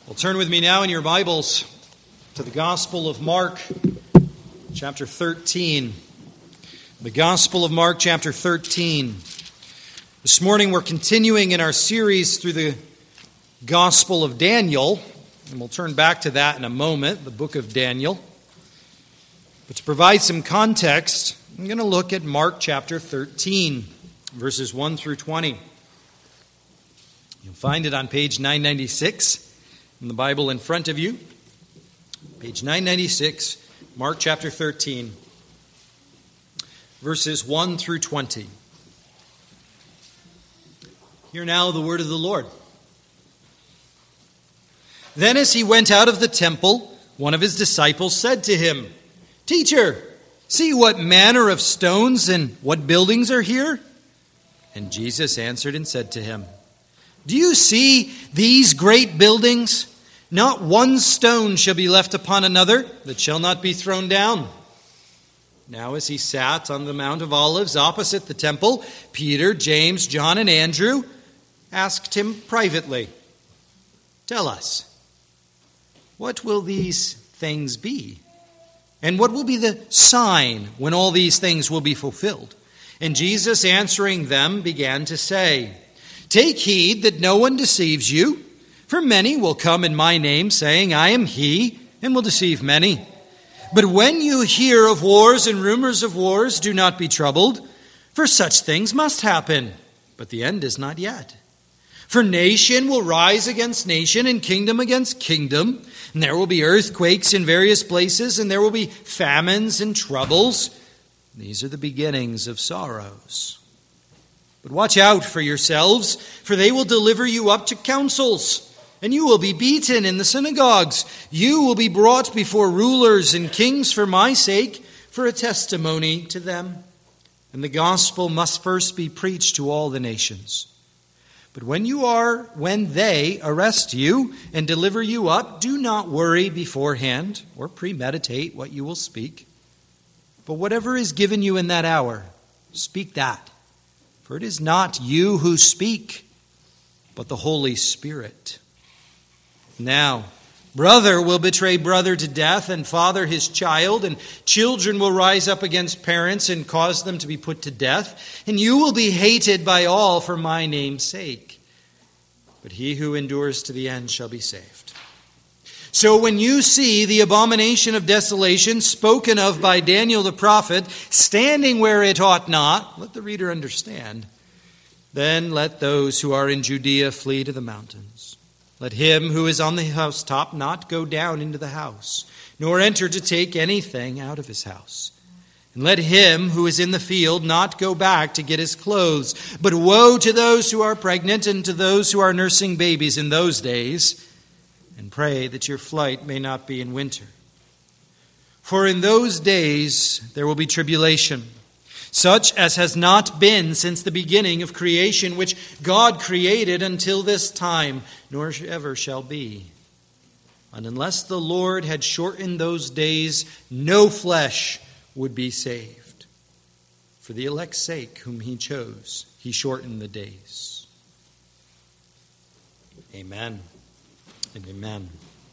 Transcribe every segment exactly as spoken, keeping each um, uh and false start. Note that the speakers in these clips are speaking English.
Well, turn with me now in your Bibles to the Gospel of Mark, chapter thirteen. The Gospel of Mark, chapter thirteen. This morning we're continuing in our series through the Gospel of Daniel, and we'll turn back to that in a moment, the book of Daniel. But to provide some context, I'm going to look at Mark chapter thirteen, verses one through twenty. You'll find it on page nine ninety-six. In the Bible in front of you, page nine ninety-six, Mark chapter thirteen, verses one through twenty. Hear now the word of the Lord. Then as he went out of the temple, one of his disciples said to him, "Teacher, see what manner of stones and what buildings are here?" And Jesus answered and said to him, "Do you see these great buildings? Not one stone shall be left upon another that shall not be thrown down." Now as he sat on the Mount of Olives opposite the temple, Peter, James, John, and Andrew asked him privately, "Tell us, what will these things be? And what will be the sign when all these things will be fulfilled?" And Jesus answering them began to say, "Take heed that no one deceives you. For many will come in my name, saying, 'I am he,' and will deceive many. But when you hear of wars and rumors of wars, do not be troubled, for such things must happen, but the end is not yet. For nation will rise against nation, and kingdom against kingdom, and there will be earthquakes in various places, and there will be famines and troubles. These are the beginnings of sorrows. But watch out for yourselves, for they will deliver you up to councils, and you will be beaten in the synagogues. You will be brought before rulers and kings for my sake, for a testimony to them. And the gospel must first be preached to all the nations. But when you are, when they arrest you and deliver you up, do not worry beforehand or premeditate what you will speak. But whatever is given you in that hour, speak that. For it is not you who speak, but the Holy Spirit. Now, brother will betray brother to death, and father his child, and children will rise up against parents and cause them to be put to death, and you will be hated by all for my name's sake. But he who endures to the end shall be saved. So when you see the abomination of desolation spoken of by Daniel the prophet standing where it ought not, let the reader understand, then let those who are in Judea flee to the mountains. Let him who is on the housetop not go down into the house, nor enter to take anything out of his house. And let him who is in the field not go back to get his clothes. But woe to those who are pregnant and to those who are nursing babies in those days. And pray that your flight may not be in winter. For in those days there will be tribulation, such as has not been since the beginning of creation, which God created until this time, nor ever shall be. And unless the Lord had shortened those days, no flesh would be saved. For the elect's sake, whom he chose, he shortened the days. Amen. And amen.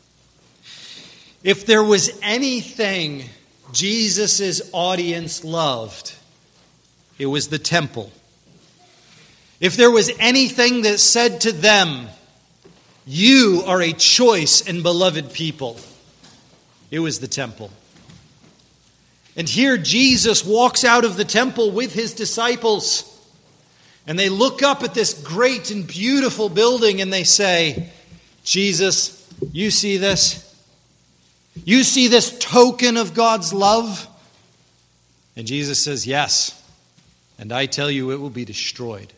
If there was anything Jesus' audience loved, it was the temple. If there was anything that said to them, "You are a choice and beloved people," it was the temple. And here Jesus walks out of the temple with his disciples, and they look up at this great and beautiful building and they say, "Jesus, you see this? You see this token of God's love?" And Jesus says, "Yes, and I tell you it will be destroyed."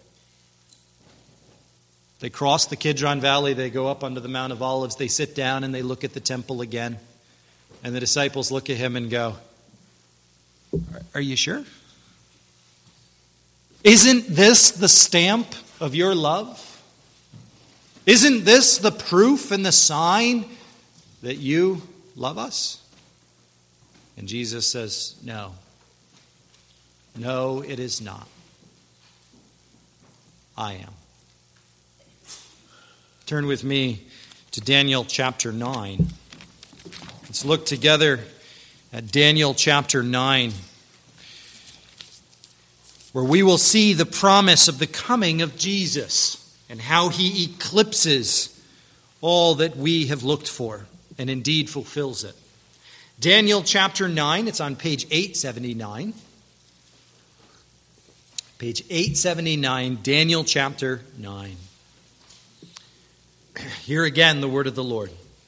They cross the Kidron Valley, they go up onto the Mount of Olives, they sit down and they look at the temple again. And the disciples look at him and go, "Are you sure? Isn't this the stamp of your love? Isn't this the proof and the sign that you love us?" And Jesus says, "No. No, it is not. I am." Turn with me to Daniel chapter nine. Let's look together at Daniel chapter nine, where we will see the promise of the coming of Jesus and how he eclipses all that we have looked for and indeed fulfills it. Daniel chapter nine, it's on page eight seventy-nine. Page eight seventy-nine, Daniel chapter nine. Here again the word of the Lord.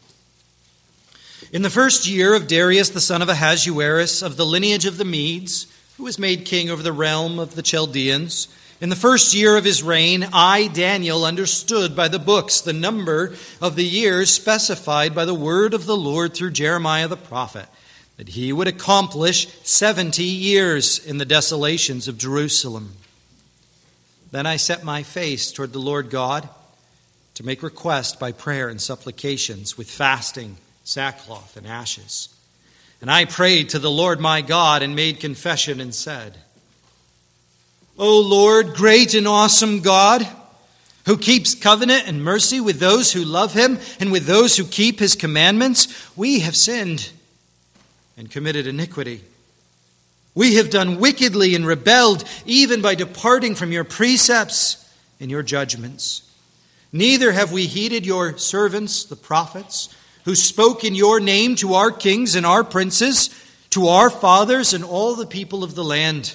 In the first year of Darius the son of Ahasuerus, of the lineage of the Medes, who was made king over the realm of the Chaldeans, in the first year of his reign, I, Daniel, understood by the books the number of the years specified by the word of the Lord through Jeremiah the prophet, that he would accomplish seventy years in the desolations of Jerusalem. Then I set my face toward the Lord God to make request by prayer and supplications with fasting, sackcloth, and ashes. And I prayed to the Lord my God and made confession and said, O Lord, great and awesome God, who keeps covenant and mercy with those who love him and with those who keep his commandments, we have sinned and committed iniquity. We have done wickedly and rebelled, even by departing from your precepts and your judgments. Neither have we heeded your servants, the prophets, who spoke in your name to our kings and our princes, to our fathers and all the people of the land.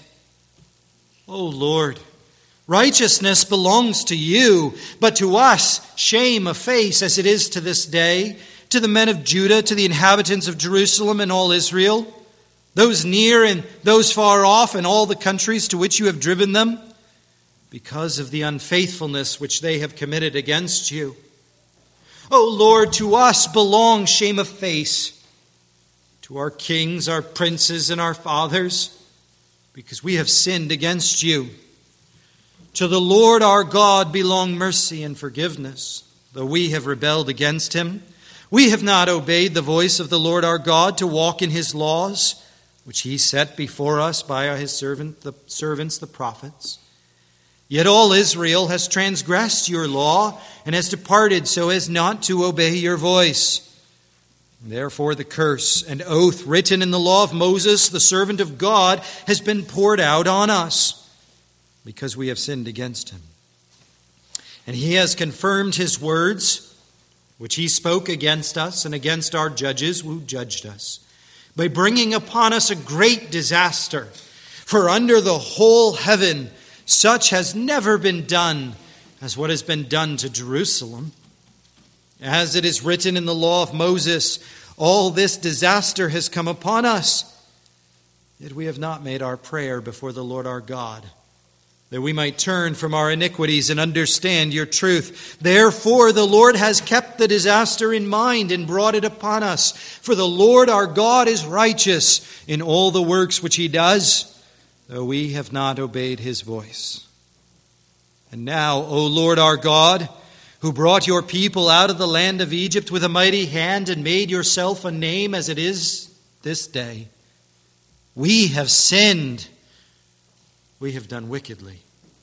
O Lord, righteousness belongs to you, but to us shame of face, as it is to this day, to the men of Judah, to the inhabitants of Jerusalem and all Israel, those near and those far off, and all the countries to which you have driven them, because of the unfaithfulness which they have committed against you. O Lord, to us belongs shame of face, to our kings, our princes, and our fathers, because we have sinned against you. To the Lord our God belong mercy and forgiveness, though we have rebelled against him. We have not obeyed the voice of the Lord our God to walk in his laws, which he set before us by his servant, the servants, the prophets. Yet all Israel has transgressed your law and has departed so as not to obey your voice. Therefore the curse and oath written in the law of Moses, the servant of God, has been poured out on us, because we have sinned against him. And he has confirmed his words, which he spoke against us and against our judges who judged us, by bringing upon us a great disaster. For under the whole heaven such has never been done as what has been done to Jerusalem. As it is written in the law of Moses, all this disaster has come upon us. Yet we have not made our prayer before the Lord our God, that we might turn from our iniquities and understand your truth. Therefore the Lord has kept the disaster in mind and brought it upon us. For the Lord our God is righteous in all the works which he does, though we have not obeyed his voice. And now, O Lord our God, who brought your people out of the land of Egypt with a mighty hand and made yourself a name as it is this day, we have sinned. We have done wickedly.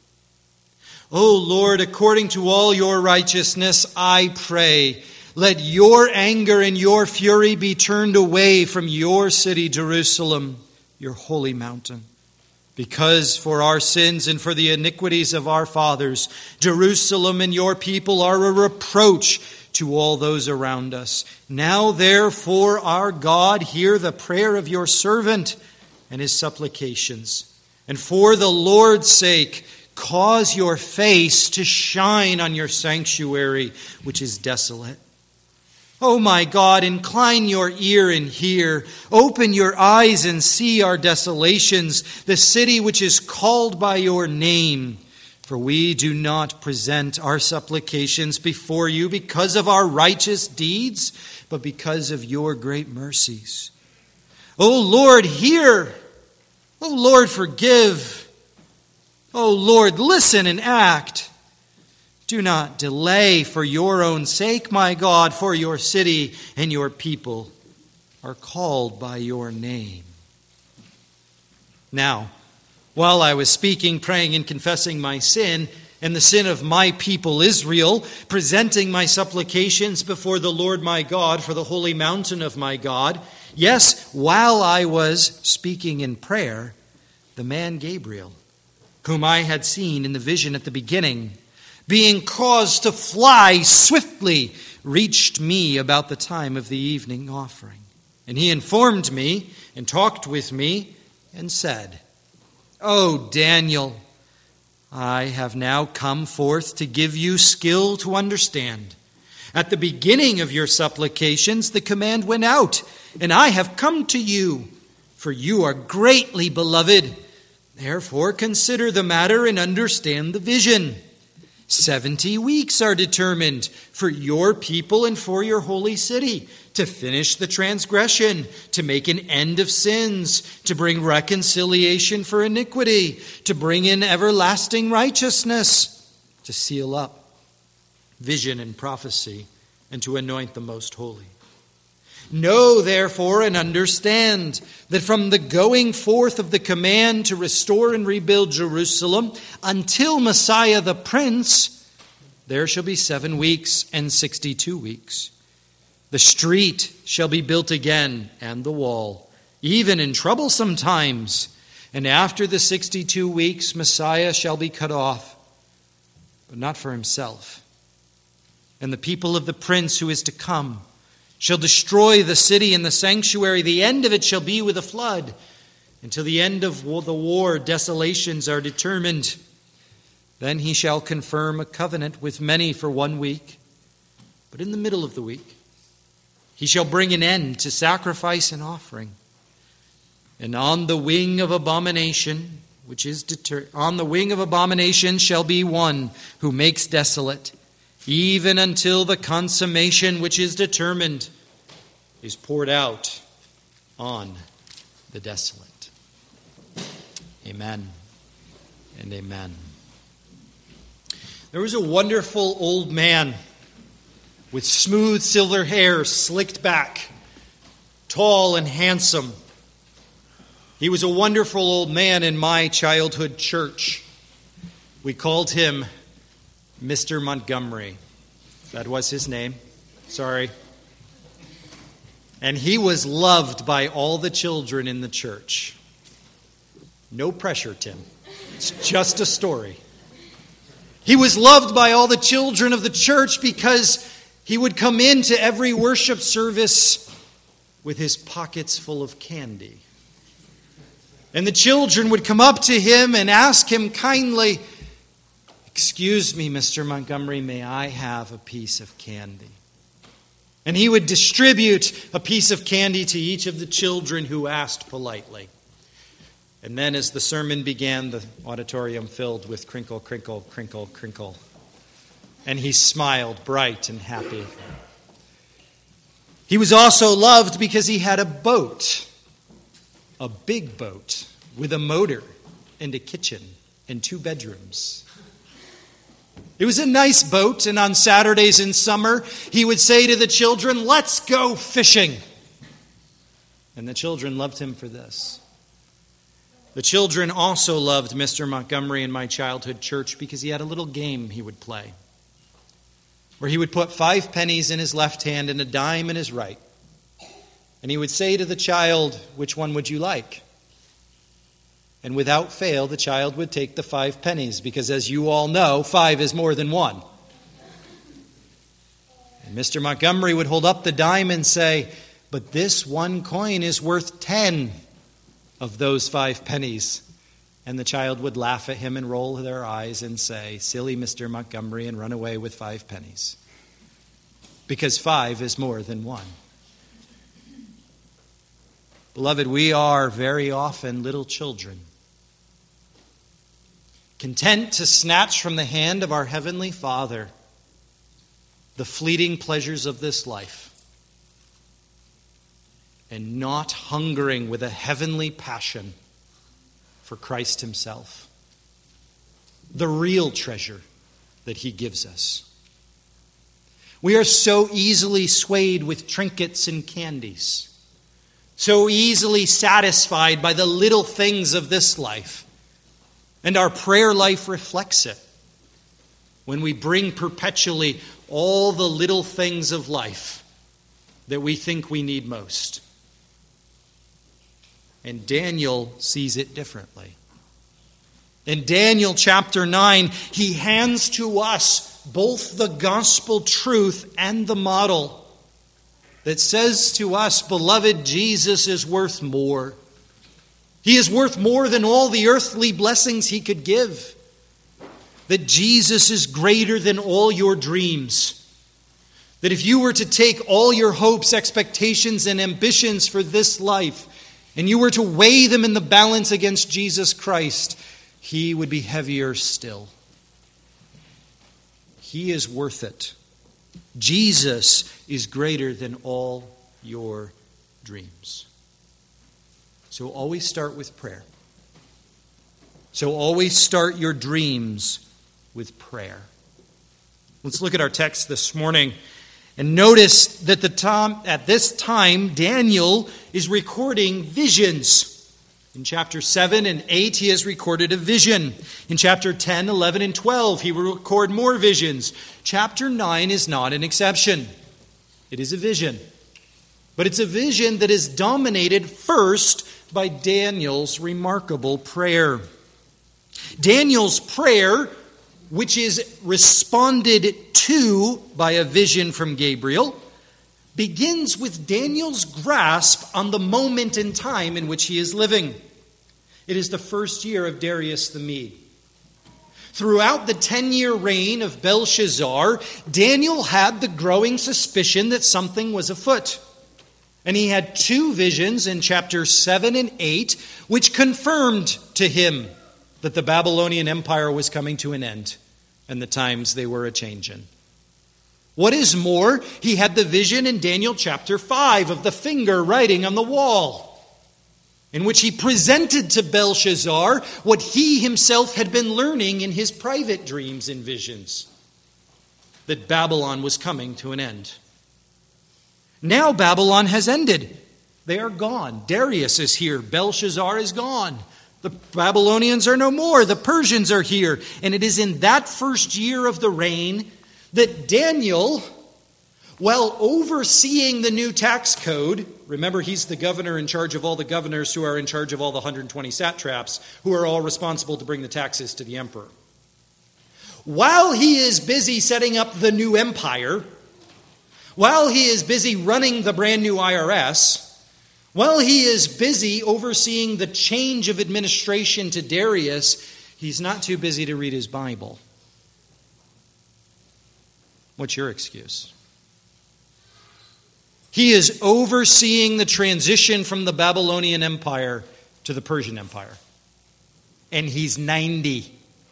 O Lord, according to all your righteousness, I pray, let your anger and your fury be turned away from your city, Jerusalem, your holy mountain. Because for our sins and for the iniquities of our fathers, Jerusalem and your people are a reproach to all those around us. Now, therefore, our God, hear the prayer of your servant and his supplications. And for the Lord's sake, cause your face to shine on your sanctuary, which is desolate. O my God, incline your ear and hear. Open your eyes and see our desolations, the city which is called by your name. For we do not present our supplications before you because of our righteous deeds, but because of your great mercies. O Lord, hear. O Lord, forgive. O Lord, listen and act. Do not delay for your own sake, my God, for your city and your people are called by your name. Now, while I was speaking, praying, and confessing my sin, and the sin of my people Israel, presenting my supplications before the Lord my God for the holy mountain of my God, yes, while I was speaking in prayer, the man Gabriel, whom I had seen in the vision at the beginning, being caused to fly swiftly, reached me about the time of the evening offering. And he informed me and talked with me and said, O Daniel, I have now come forth to give you skill to understand. At the beginning of your supplications, the command went out, and I have come to you, for you are greatly beloved. Therefore, consider the matter and understand the vision. Seventy weeks are determined for your people and for your holy city, to finish the transgression, to make an end of sins, to bring reconciliation for iniquity, to bring in everlasting righteousness, to seal up vision and prophecy, and to anoint the most holy. Know, therefore, and understand that from the going forth of the command to restore and rebuild Jerusalem until Messiah the Prince, there shall be seven weeks and sixty-two weeks. The street shall be built again, and the wall, even in troublesome times. And after the sixty-two weeks, Messiah shall be cut off, but not for himself. And the people of the Prince who is to come shall destroy the city and the sanctuary. The end of it shall be with a flood. Until the end of the war, desolations are determined. Then he shall confirm a covenant with many for one week. But in the middle of the week, he shall bring an end to sacrifice and offering. And on the wing of abomination, which is deter- on the wing of abomination shall be one who makes desolate, even until the consummation which is determined is poured out on the desolate. Amen and amen. There was a wonderful old man with smooth silver hair slicked back, tall and handsome. He was a wonderful old man in my childhood church. We called him Mister Montgomery. That was his name. Sorry. And he was loved by all the children in the church. No pressure, Tim. It's just a story. He was loved by all the children of the church because he would come into every worship service with his pockets full of candy. And the children would come up to him and ask him kindly, "Excuse me, Mister Montgomery, may I have a piece of candy?" And he would distribute a piece of candy to each of the children who asked politely. And then as the sermon began, the auditorium filled with crinkle, crinkle, crinkle, crinkle. And he smiled, bright and happy. He was also loved because he had a boat, a big boat with a motor and a kitchen and two bedrooms. It was a nice boat, and on Saturdays in summer, he would say to the children, "Let's go fishing." And the children loved him for this. The children also loved Mister Montgomery in my childhood church because he had a little game he would play, where he would put five pennies in his left hand and a dime in his right. And he would say to the child, "Which one would you like?" And without fail, the child would take the five pennies, because as you all know, five is more than one. And Mister Montgomery would hold up the dime and say, "But this one coin is worth ten of those five pennies." And the child would laugh at him and roll their eyes and say, "Silly Mister Montgomery," and run away with five pennies. Because five is more than one. Beloved, we are very often little children, content to snatch from the hand of our Heavenly Father the fleeting pleasures of this life, and not hungering with a heavenly passion for Christ Himself, the real treasure that He gives us. We are so easily swayed with trinkets and candies, so easily satisfied by the little things of this life, and our prayer life reflects it. when we bring perpetually all the little things of life that we think we need most. And Daniel sees it differently. In Daniel chapter nine, he hands to us both the gospel truth and the model that says to us, beloved, Jesus is worth more. He is worth more than all the earthly blessings he could give. That Jesus is greater than all your dreams. That if you were to take all your hopes, expectations, and ambitions for this life, and you were to weigh them in the balance against Jesus Christ, he would be heavier still. He is worth it. Jesus is greater than all your dreams. So always start with prayer. So always start your dreams with prayer. Let's look at our text this morning and notice that the time, at this time, Daniel is recording visions. In chapter seven and eight, he has recorded a vision. In chapter ten, eleven, and twelve, he will record more visions. Chapter nine is not an exception. It is a vision. But it's a vision that is dominated first by Daniel's remarkable prayer. Daniel's prayer, which is responded to by a vision from Gabriel, begins with Daniel's grasp on the moment in time in which he is living. It is the first year of Darius the Mede. Throughout the ten-year reign of Belshazzar, Daniel had the growing suspicion that something was afoot. And he had two visions in chapters seven and eight, which confirmed to him that the Babylonian Empire was coming to an end and the times they were a-changin'. What is more, he had the vision in Daniel chapter five of the finger writing on the wall, in which he presented to Belshazzar what he himself had been learning in his private dreams and visions, that Babylon was coming to an end. Now Babylon has ended. They are gone. Darius is here. Belshazzar is gone. The Babylonians are no more. The Persians are here. And it is in that first year of the reign that Daniel, while overseeing the new tax code, remember he's the governor in charge of all the governors who are in charge of all the one hundred twenty satraps, who are all responsible to bring the taxes to the emperor. While he is busy setting up the new empire, while he is busy running the brand new I R S, while he is busy overseeing the change of administration to Darius, he's not too busy to read his Bible. What's your excuse? He is overseeing the transition from the Babylonian Empire to the Persian Empire. And he's ninety.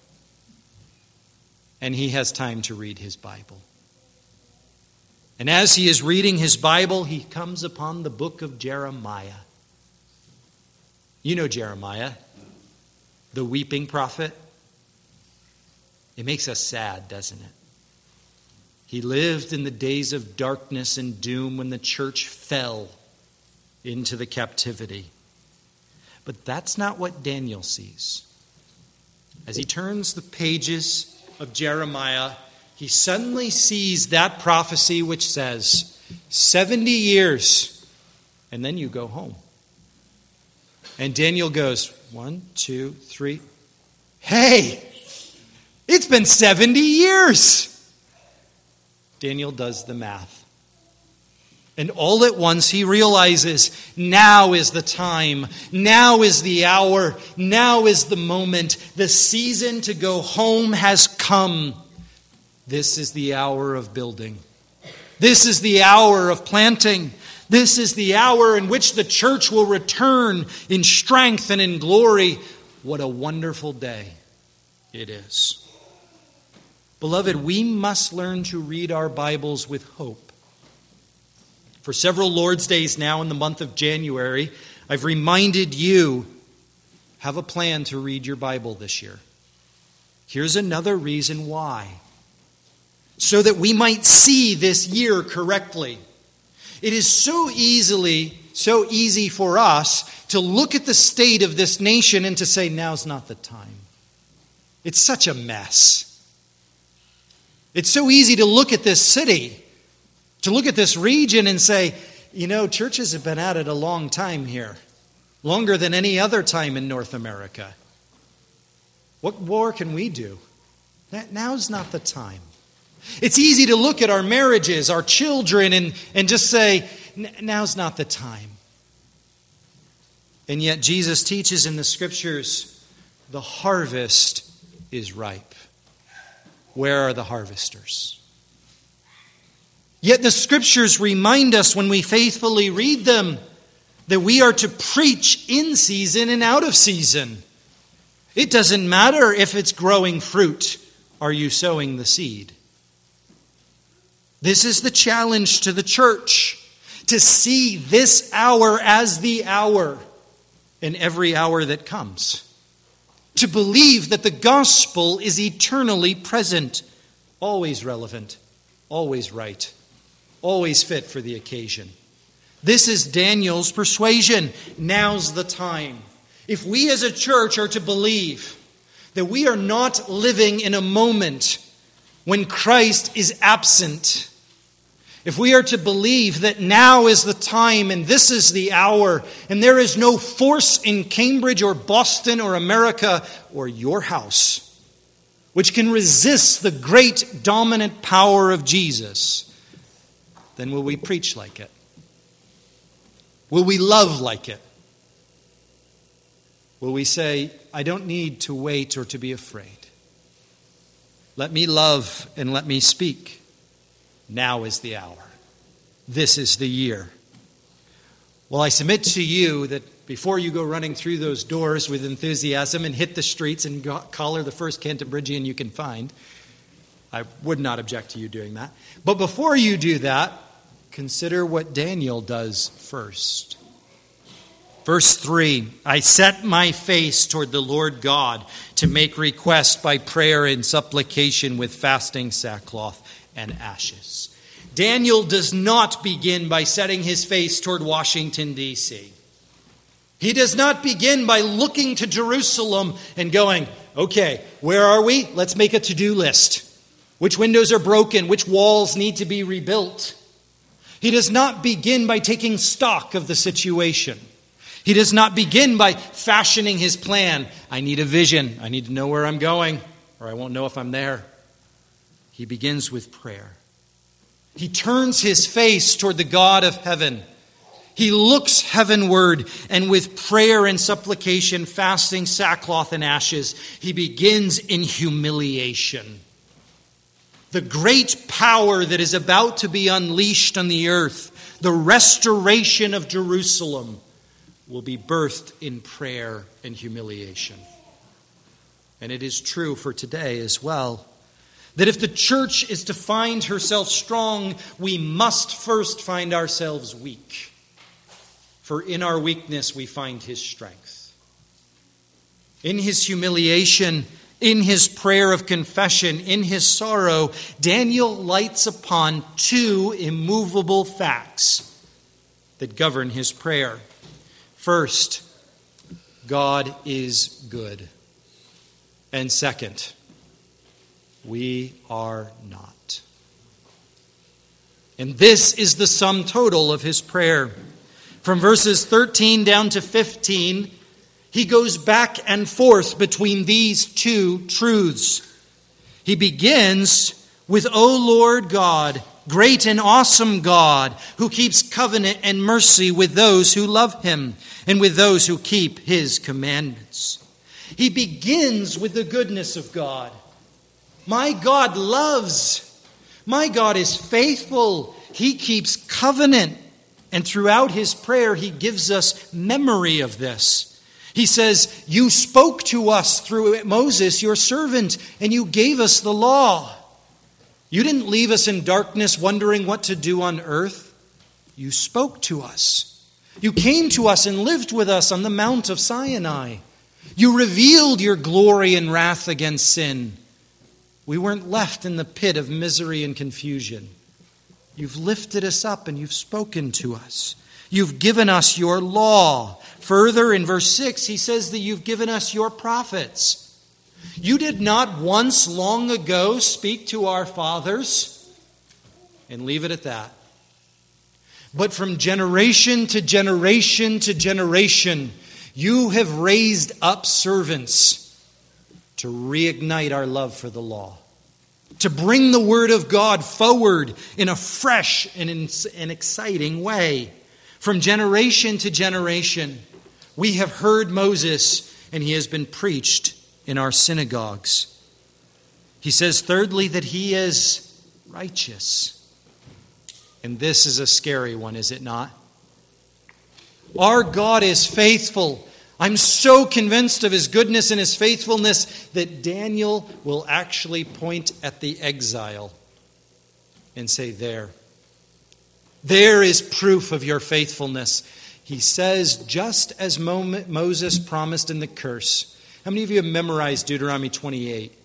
And he has time to read his Bible. And as he is reading his Bible, he comes upon the book of Jeremiah. You know Jeremiah, the weeping prophet. It makes us sad, doesn't it? He lived in the days of darkness and doom when the church fell into the captivity. But that's not what Daniel sees. As he turns the pages of Jeremiah, he suddenly sees that prophecy which says, seventy years, and then you go home. And Daniel goes, one, two, three. Hey, it's been seventy years. Daniel does the math. And all at once he realizes, now is the time, now is the hour, now is the moment. The season to go home has come. This is the hour of building. This is the hour of planting. This is the hour in which the church will return in strength and in glory. What a wonderful day it is. Beloved, we must learn to read our Bibles with hope. For several Lord's Days now in the month of January, I've reminded you, have a plan to read your Bible this year. Here's another reason why. So that we might see this year correctly. It is so easily, so easy for us to look at the state of this nation and to say, now's not the time. It's such a mess. It's so easy to look at this city, to look at this region and say, you know, churches have been at it a long time here, longer than any other time in North America. What more can we do? Now's not the time. It's easy to look at our marriages, our children, and, and just say, now's not the time. And yet Jesus teaches in the Scriptures, the harvest is ripe. Where are the harvesters? Yet the Scriptures remind us when we faithfully read them that we are to preach in season and out of season. It doesn't matter if it's growing fruit. Are you sowing the seed? This is the challenge to the church, to see this hour as the hour and every hour that comes. To believe that the gospel is eternally present, always relevant, always right, always fit for the occasion. This is Daniel's persuasion. Now's the time. If we as a church are to believe that we are not living in a moment when Christ is absent, if we are to believe that now is the time and this is the hour, and there is no force in Cambridge or Boston or America or your house which can resist the great dominant power of Jesus, then will we preach like it? Will we love like it? Will we say, I don't need to wait or to be afraid. Let me love and let me speak. Now is the hour. This is the year. Well, I submit to you that before you go running through those doors with enthusiasm and hit the streets and go- collar the first Cantabrigian you can find, I would not object to you doing that. But before you do that, consider what Daniel does first. Verse three, I set my face toward the Lord God to make request by prayer and supplication with fasting, sackcloth, and ashes. Daniel does not begin by setting his face toward Washington, D C He does not begin by looking to Jerusalem and going, okay, where are we? Let's make a to-do list. Which windows are broken? Which walls need to be rebuilt? He does not begin by taking stock of the situation. He does not begin by fashioning his plan. I need a vision. I need to know where I'm going, or I won't know if I'm there. He begins with prayer. He turns his face toward the God of heaven. He looks heavenward, and with prayer and supplication, fasting, sackcloth, and ashes, he begins in humiliation. The great power that is about to be unleashed on the earth, the restoration of Jerusalem, will be birthed in prayer and humiliation. And it is true for today as well, that if the church is to find herself strong, we must first find ourselves weak. For in our weakness we find his strength. In his humiliation, in his prayer of confession, in his sorrow, Daniel lights upon two immovable facts that govern his prayer. First, God is good. And second, we are not. And this is the sum total of his prayer. From verses thirteen down to fifteen, he goes back and forth between these two truths. He begins with, O Lord God, great and awesome God, who keeps covenant and mercy with those who love him and with those who keep his commandments. He begins with the goodness of God. My God loves. My God is faithful. He keeps covenant. And throughout his prayer, he gives us memory of this. He says, you spoke to us through Moses, your servant, and you gave us the law. You didn't leave us in darkness wondering what to do on earth. You spoke to us. You came to us and lived with us on the Mount of Sinai. You revealed your glory and wrath against sin. We weren't left in the pit of misery and confusion. You've lifted us up and you've spoken to us. You've given us your law. Further, in verse six, he says that you've given us your prophets. You did not once long ago speak to our fathers, and leave it at that. But from generation to generation to generation, you have raised up servants to reignite our love for the law, to bring the word of God forward in a fresh and an exciting way. From generation to generation, we have heard Moses, and he has been preached in our synagogues. He says, thirdly, that he is righteous. And this is a scary one, is it not? Our God is faithful. I'm so convinced of his goodness and his faithfulness that Daniel will actually point at the exile and say, there, there is proof of your faithfulness. He says, just as Mo- Moses promised in the curse. How many of you have memorized Deuteronomy twenty-eight?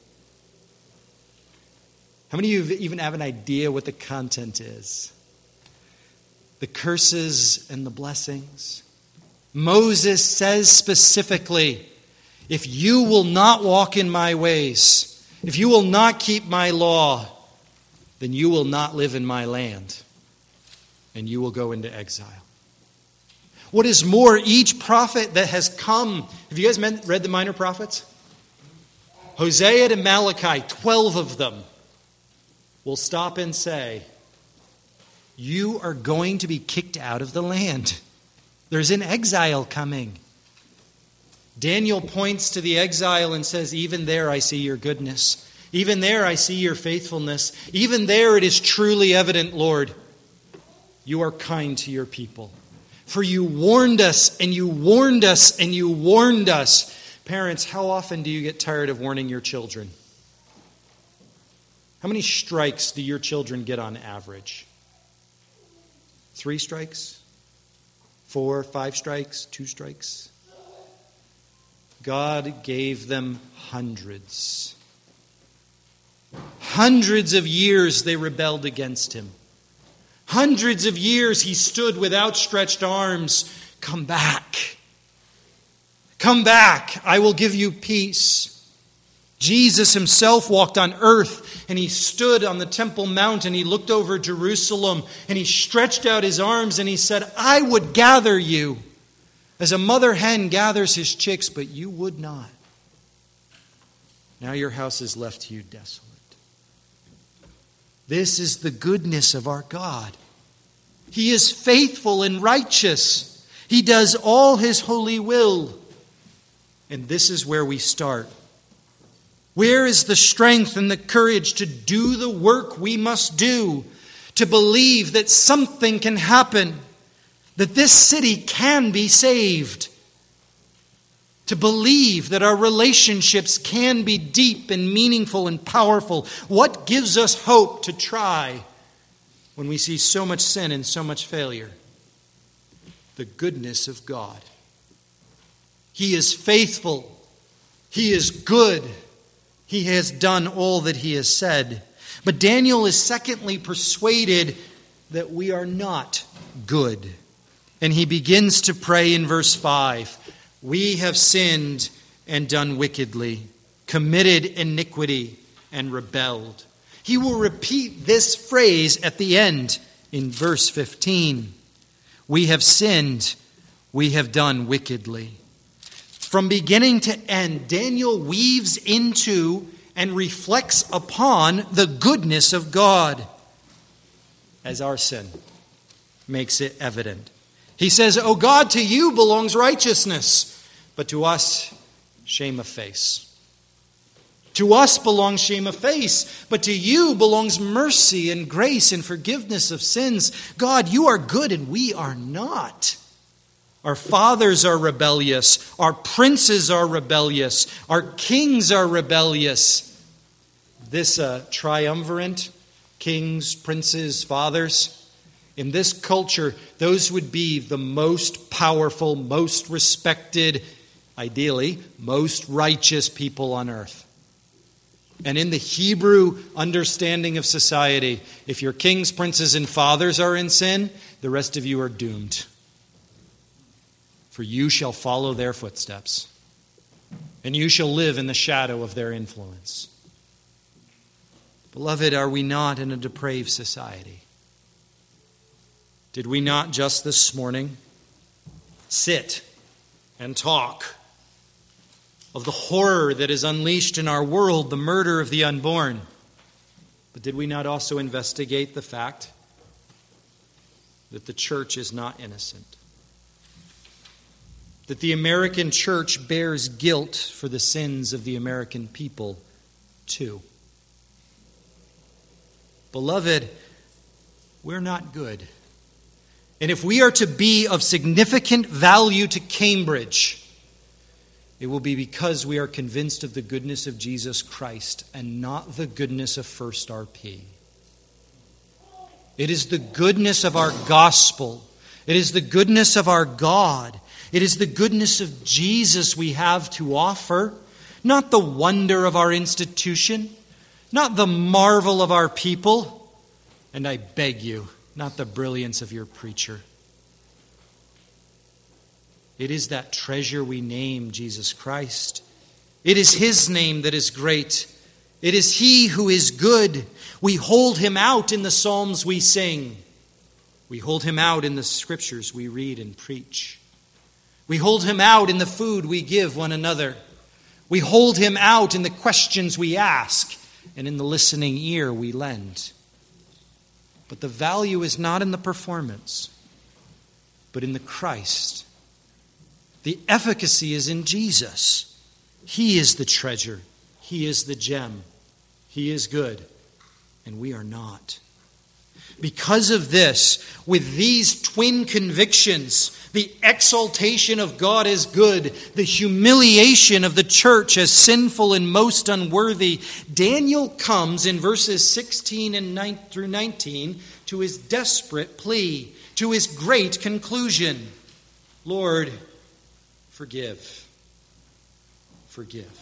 How many of you even have an idea what the content is? The curses and the blessings. Moses says specifically, if you will not walk in my ways, if you will not keep my law, then you will not live in my land, and you will go into exile. What is more, each prophet that has come, have you guys read the minor prophets? Hosea to Malachi, twelve of them, will stop and say, you are going to be kicked out of the land. There's an exile coming. Daniel points to the exile and says, even there I see your goodness. Even there I see your faithfulness. Even there it is truly evident, Lord, you are kind to your people. For you warned us, and you warned us, and you warned us. Parents, how often do you get tired of warning your children? How many strikes do your children get on average? Three strikes? Four, five strikes? Two strikes? God gave them hundreds. Hundreds of years they rebelled against him. Hundreds of years he stood with outstretched arms. Come back. Come back. I will give you peace. Jesus himself walked on earth, and he stood on the Temple Mount, and he looked over Jerusalem, and he stretched out his arms, and he said, I would gather you as a mother hen gathers his chicks, but you would not. Now your house is left to you desolate. This is the goodness of our God. He is faithful and righteous. He does all his holy will. And this is where we start. Where is the strength and the courage to do the work we must do, to believe that something can happen, that this city can be saved, to believe that our relationships can be deep and meaningful and powerful? What gives us hope to try when we see so much sin and so much failure? The goodness of God. He is faithful. He is good. He has done all that he has said. But Daniel is secondly persuaded that we are not good. And he begins to pray in verse five. We have sinned and done wickedly, committed iniquity and rebelled. He will repeat this phrase at the end in verse fifteen. We have sinned, we have done wickedly. From beginning to end, Daniel weaves into and reflects upon the goodness of God as our sin makes it evident. He says, O God, to you belongs righteousness, but to us, shame of face. To us belongs shame of face, but to you belongs mercy and grace and forgiveness of sins. God, you are good and we are not. Our fathers are rebellious. Our princes are rebellious. Our kings are rebellious. This uh, triumvirate, kings, princes, fathers, in this culture, those would be the most powerful, most respected, ideally, most righteous people on earth. And in the Hebrew understanding of society, if your kings, princes, and fathers are in sin, the rest of you are doomed. For you shall follow their footsteps. and you shall live in the shadow of their influence. Beloved, are we not in a depraved society? Did we not just this morning sit and talk of the horror that is unleashed in our world, the murder of the unborn? But did we not also investigate the fact that the church is not innocent? That the American church bears guilt for the sins of the American people too. Beloved, we're not good. And if we are to be of significant value to Cambridge, it will be because we are convinced of the goodness of Jesus Christ and not the goodness of First R P. It is the goodness of our gospel. It is the goodness of our God. It is the goodness of Jesus we have to offer, not the wonder of our institution, not the marvel of our people, and I beg you, not the brilliance of your preacher. It is that treasure we name Jesus Christ. It is His name that is great. It is He who is good. We hold Him out in the psalms we sing. We hold Him out in the scriptures we read and preach. We hold Him out in the food we give one another. We hold Him out in the questions we ask and in the listening ear we lend. But the value is not in the performance, but in the Christ. The efficacy is in Jesus. He is the treasure. He is the gem. He is good, and we are not. Because of this, with these twin convictions, the exaltation of God as good, the humiliation of the church as sinful and most unworthy, Daniel comes in verses sixteen and nine through nineteen to his desperate plea, to his great conclusion. Lord, forgive. Forgive.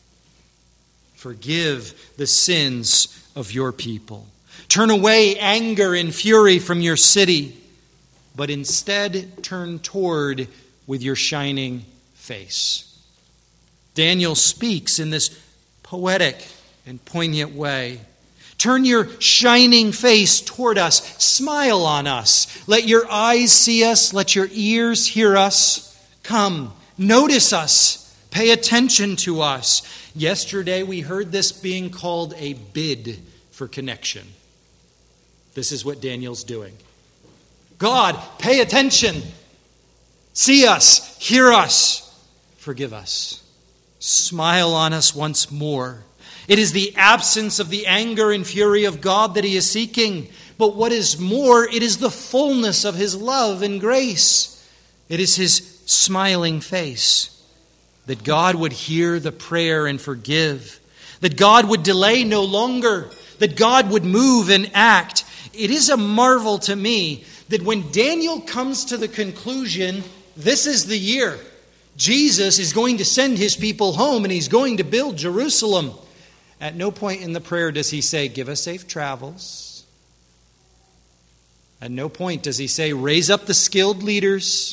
Forgive the sins of your people. Turn away anger and fury from your city, but instead turn toward with your shining face. Daniel speaks in this poetic and poignant way. Turn your shining face toward us. Smile on us. Let your eyes see us. Let your ears hear us. Come, notice us. Pay attention to us. Yesterday we heard this being called a bid for connection. This is what Daniel's doing. God, pay attention. See us. Hear us. Forgive us. Smile on us once more. It is the absence of the anger and fury of God that he is seeking. But what is more, it is the fullness of his love and grace. It is his smiling face. That God would hear the prayer and forgive. That God would delay no longer. That God would move and act. It is a marvel to me that when Daniel comes to the conclusion, this is the year, Jesus is going to send his people home and he's going to build Jerusalem. At no point in the prayer does he say, give us safe travels. At no point does he say, raise up the skilled leaders.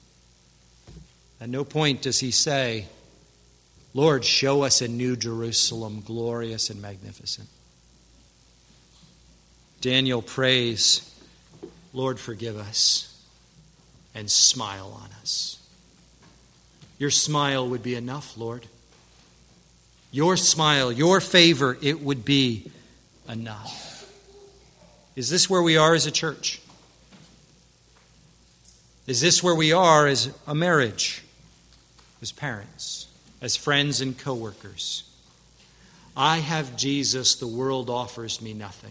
At no point does he say, Lord, show us a new Jerusalem, glorious and magnificent. Daniel prays, Lord, forgive us and smile on us. Your smile would be enough, Lord. Your smile, your favor, it would be enough. Is this where we are as a church? Is this where we are as a marriage, as parents, as friends and co-workers? I have Jesus, the world offers me nothing.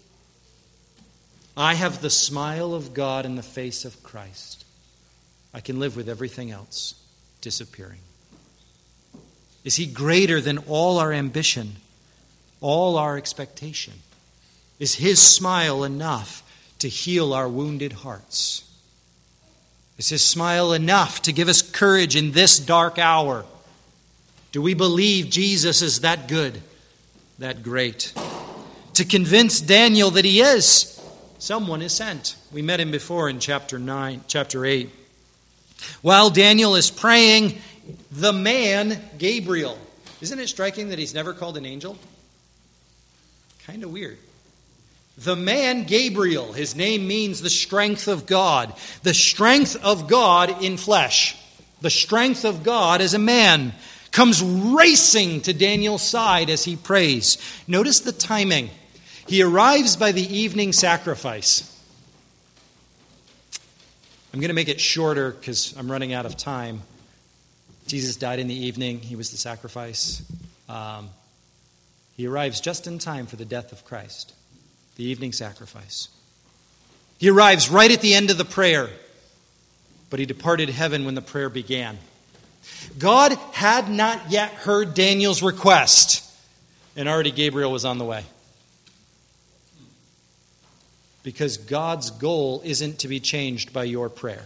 I have the smile of God in the face of Christ. I can live with everything else disappearing. Is he greater than all our ambition, all our expectation? Is his smile enough to heal our wounded hearts? Is his smile enough to give us courage in this dark hour? Do we believe Jesus is that good, that great? To convince Daniel that he is, someone is sent. We met him before in chapter nine, chapter eight. While Daniel is praying, the man Gabriel. Isn't it striking that he's never called an angel? Kind of weird. The man Gabriel, his name means the strength of God. The strength of God in flesh. The strength of God as a man comes racing to Daniel's side as he prays. Notice the timing. He arrives by the evening sacrifice. I'm going to make it shorter because I'm running out of time. Jesus died in the evening. He was the sacrifice. Um, he arrives just in time for the death of Christ, the evening sacrifice. He arrives right at the end of the prayer, but he departed heaven when the prayer began. God had not yet heard Daniel's request, and already Gabriel was on the way. Because God's goal isn't to be changed by your prayer.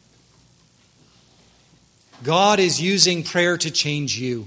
God is using prayer to change you.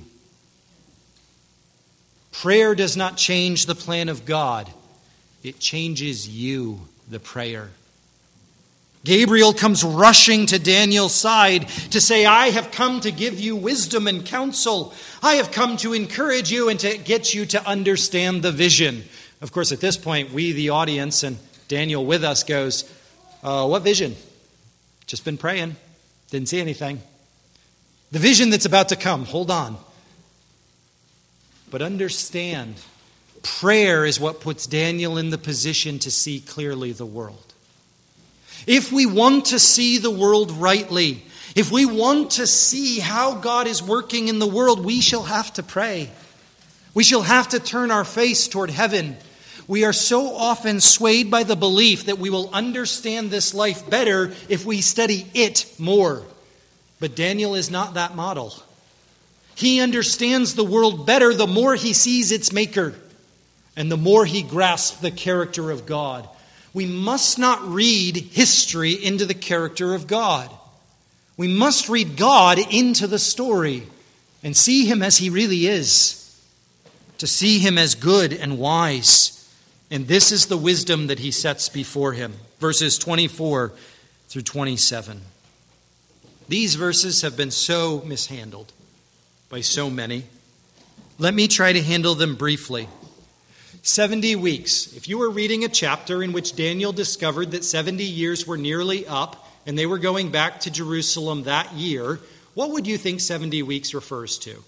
Prayer does not change the plan of God. It changes you, the prayer. Gabriel comes rushing to Daniel's side to say, I have come to give you wisdom and counsel. I have come to encourage you and to get you to understand the vision. Of course, at this point, we, the audience, and Daniel with us goes, uh, what vision? Just been praying. Didn't see anything. The vision that's about to come. Hold on. But understand, prayer is what puts Daniel in the position to see clearly the world. If we want to see the world rightly, if we want to see how God is working in the world, we shall have to pray. We shall have to turn our face toward heaven. We are so often swayed by the belief that we will understand this life better if we study it more. But Daniel is not that model. He understands the world better the more he sees its maker and the more he grasps the character of God. We must not read history into the character of God. We must read God into the story and see him as he really is, to see him as good and wise. And this is the wisdom that he sets before him. Verses twenty-four through twenty-seven. These verses have been so mishandled by so many. Let me try to handle them briefly. seventy weeks. If you were reading a chapter in which Daniel discovered that seventy years were nearly up and they were going back to Jerusalem that year, what would you think seventy weeks refers to?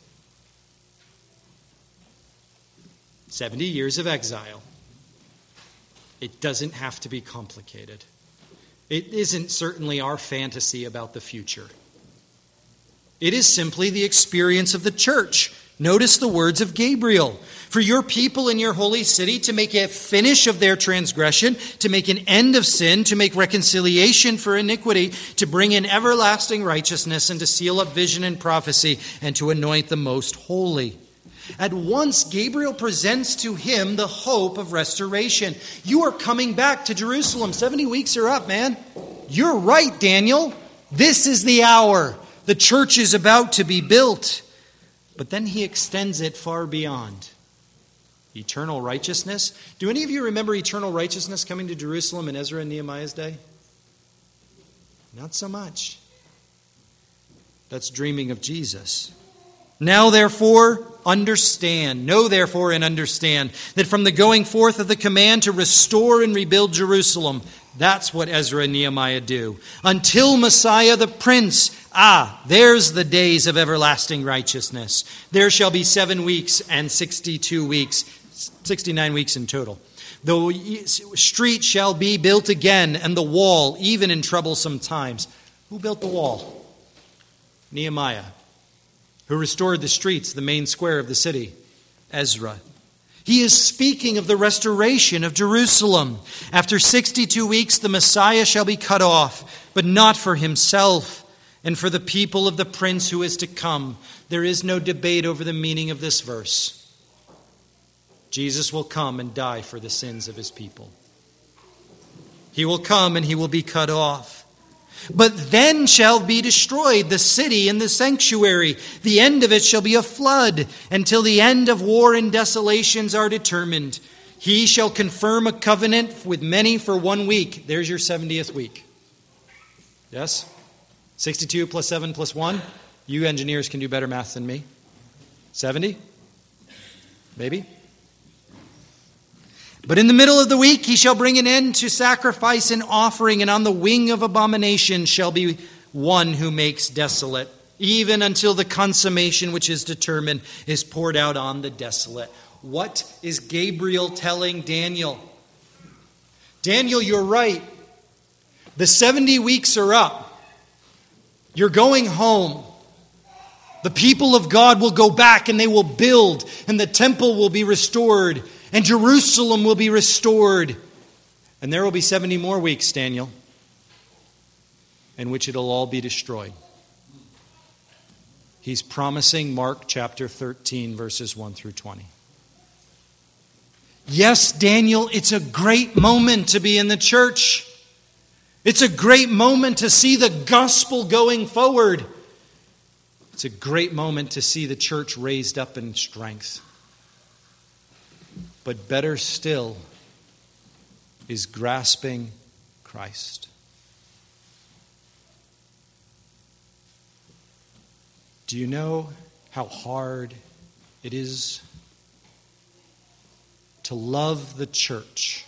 seventy years of exile. It doesn't have to be complicated. It isn't certainly our fantasy about the future. It is simply the experience of the church. Notice the words of Gabriel. For your people in your holy city to make a finish of their transgression, to make an end of sin, to make reconciliation for iniquity, to bring in everlasting righteousness, and to seal up vision and prophecy, and to anoint the most holy. At once, Gabriel presents to him the hope of restoration. You are coming back to Jerusalem. seventy weeks are up, man. You're right, Daniel. This is the hour. The church is about to be built. But then he extends it far beyond. Eternal righteousness. Do any of you remember eternal righteousness coming to Jerusalem in Ezra and Nehemiah's day? Not so much. That's dreaming of Jesus. Now, therefore, understand, know therefore and understand that from the going forth of the command to restore and rebuild Jerusalem, that's what Ezra and Nehemiah do. Until Messiah the Prince, ah, there's the days of everlasting righteousness. There shall be seven weeks and sixty-two weeks, sixty-nine weeks in total. The street shall be built again, and the wall, even in troublesome times. Who built the wall? Nehemiah. Who restored the streets, the main square of the city? Ezra. He is speaking of the restoration of Jerusalem. After sixty-two weeks, the Messiah shall be cut off, but not for himself and for the people of the prince who is to come. There is no debate over the meaning of this verse. Jesus will come and die for the sins of his people. He will come and he will be cut off. But then shall be destroyed the city and the sanctuary. The end of it shall be a flood, until the end of war and desolations are determined. He shall confirm a covenant with many for one week. There's your seventieth week. Yes? sixty-two plus seven plus one? You engineers can do better math than me. seventy? Maybe. But in the middle of the week he shall bring an end to sacrifice and offering, and on the wing of abomination shall be one who makes desolate, even until the consummation which is determined is poured out on the desolate. What is Gabriel telling Daniel? Daniel, you're right. The seventy weeks are up. You're going home. The people of God will go back and they will build, and the temple will be restored, and Jerusalem will be restored. And there will be seventy more weeks, Daniel, in which it'll all be destroyed. He's promising Mark chapter thirteen, verses one through twenty. Yes, Daniel, it's a great moment to be in the church. It's a great moment to see the gospel going forward. It's a great moment to see the church raised up in strength. But better still is grasping Christ. Do you know how hard it is to love the church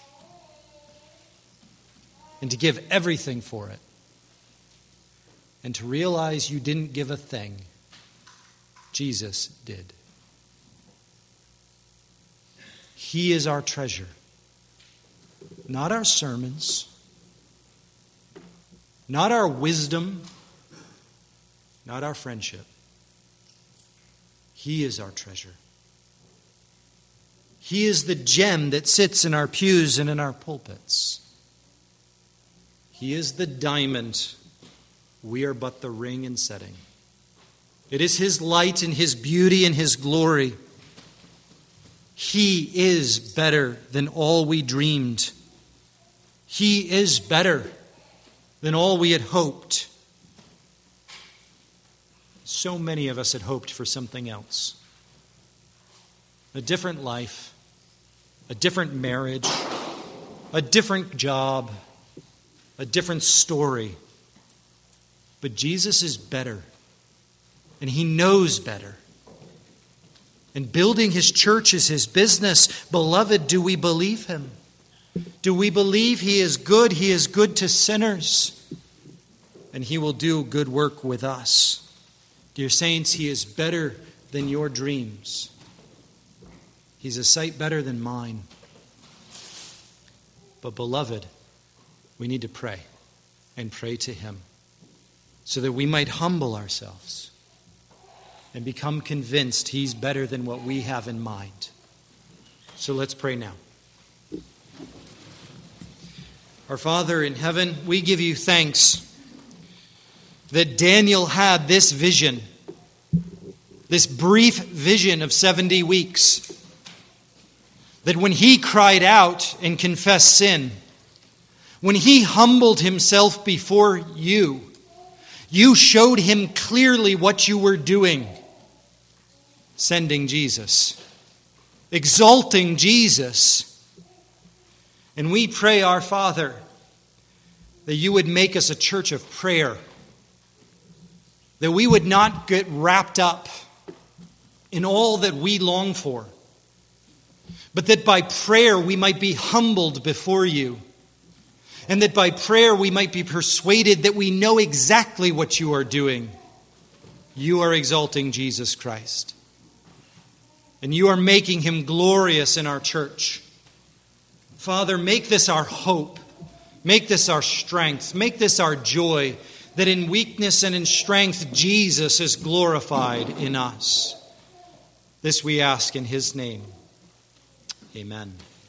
and to give everything for it, and to realize you didn't give a thing? Jesus did. He is our treasure, not our sermons, not our wisdom, not our friendship. He is our treasure. He is the gem that sits in our pews and in our pulpits. He is the diamond. We are but the ring in setting. It is His light and His beauty and His glory. He is better than all we dreamed. He is better than all we had hoped. So many of us had hoped for something else. A different life, a different marriage, a different job, a different story. But Jesus is better, and He knows better. And building His church is His business. Beloved, do we believe Him? Do we believe He is good? He is good to sinners, and He will do good work with us. Dear saints, He is better than your dreams. He's a sight better than mine. But beloved, we need to pray and pray to Him so that we might humble ourselves and become convinced He's better than what we have in mind. So let's pray now. Our Father in heaven, we give You thanks that Daniel had this vision, this brief vision of seventy weeks. That when he cried out and confessed sin, when he humbled himself before You, You showed him clearly what You were doing. Sending Jesus, exalting Jesus. And we pray, our Father, that You would make us a church of prayer. That we would not get wrapped up in all that we long for, but that by prayer we might be humbled before You, and that by prayer we might be persuaded that we know exactly what You are doing. You are exalting Jesus Christ, and You are making Him glorious in our church. Father, make this our hope. Make this our strength. Make this our joy, that in weakness and in strength Jesus is glorified in us. This we ask in His name. Amen.